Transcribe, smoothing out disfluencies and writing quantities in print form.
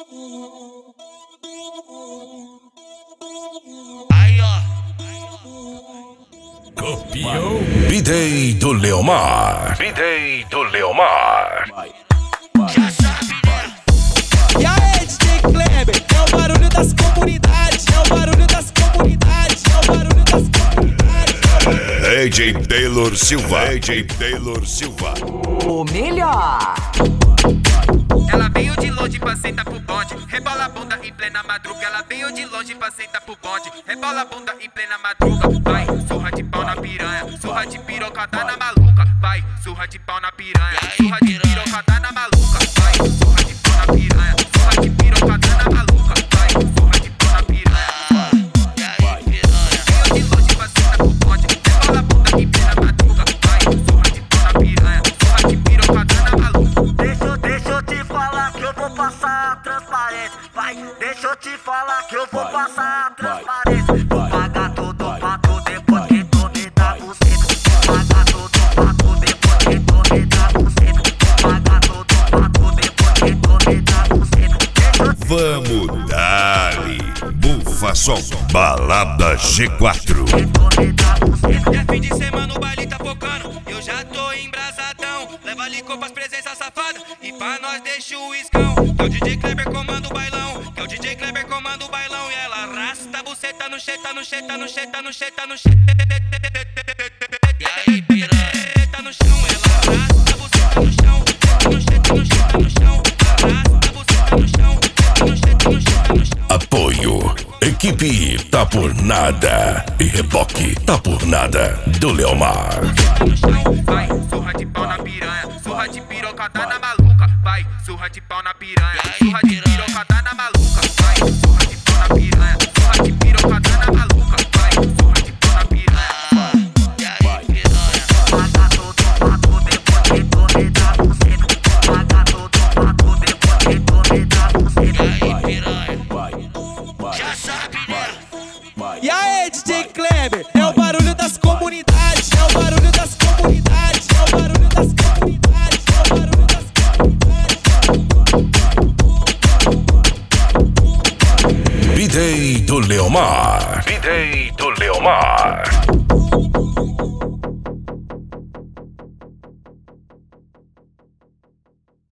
Aí, ó. Copiou. B-Day do Leomar. B-Day do Leomar. Já sabe, né? E aí, DJ Kleber, é o barulho das comunidades, é o barulho das comunidades, é o barulho das comunidades. AJ Taylor Silva. AJ Taylor Silva. O melhor. Ela veio de longe pra sentar pro bonde, rebola a bunda em plena madruga. Ela veio de longe pra sentar pro bonde, rebola a bunda em plena madruga. Vai, surra de pau na piranha, surra de pirocada na maluca. Vai, surra de pau na piranha, surra de pirocada na maluca. Vai, surra de pau na piranha, surra de pirocada na maluca. Vai, surra de pau na piranha. Veio de longe pra sentar pro bonde, rebola a bunda em plena madruga. Vai, surra de pau na piranha, surra de pirocada na maluca. Deixa eu te falar que eu vou passar transparência. Vai, deixa eu te falar que eu vou passar transparência. Vou pagar tudo pra tu depois que tu me dá buceta. Vou pagar tudo pra tu depois que tu me dá buceta. Vou pagar tudo pra tu depois que tu me dá buceta. Vamos dali. Bufa Som. Balada G4. É fim de semana, o baile tá focando. Eu já tô embrasadão. Leva licor pras presenças safadas e pra nós deixa o iscão. Que é o DJ Kleber comanda o bailão. Que é o DJ Kleber comanda o bailão. E ela arrasta a buceta no cheta, no cheta, no cheta, no cheta, no cheta. E aí, piranha? Tá no chão, ela arrasta a buceta no chão. No cheta, no cheta, no chão. Arrasta a buceta no chão. No cheta, no cheta, no chão. Apoio. Equipe Tá Por Nada. E Reboque Tá Por Nada do Leomar. No chão, vai, surra de pau na piranha, surra de pirocada na maluca. Vai, surra de pau na piranha, surra de pirocada na maluca. Vai, surra de pau na piranha, surra de pirocada na maluca. Vai, surra de pau na piranha. E aí, piranha? Pagar tudo pra tu depois que tu me dá buceta. Pagar tudo pra tu depois que tu me dá buceta. E aí, piranha? Já sabe, né? E aí, DJ Kleber, é o barulho das comunidades, é o barulho das comunidades, é o barulho das comunidades, é o barulho das comunidades. B-Day do Leomar. B-Day do Leomar.